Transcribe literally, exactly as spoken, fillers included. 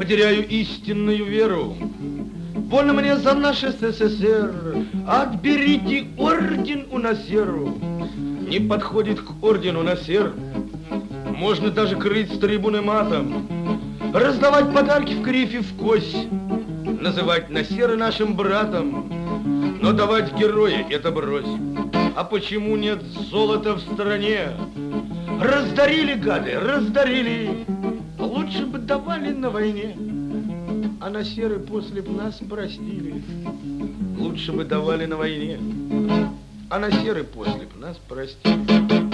потеряю истинную веру. Больно мне за наш СССР, отберите орден у нас серу. Не подходит к ордену на сер, можно даже крыть с трибуны матом, раздавать подарки в кривь и в кость, называть Насера нашим братом, но давать героя это брось. А почему нет золота в стране? Раздарили, гады, раздарили, лучше бы давали на войне. А Насеры после б нас простили, лучше бы давали на войне. А Насеры после б нас простили.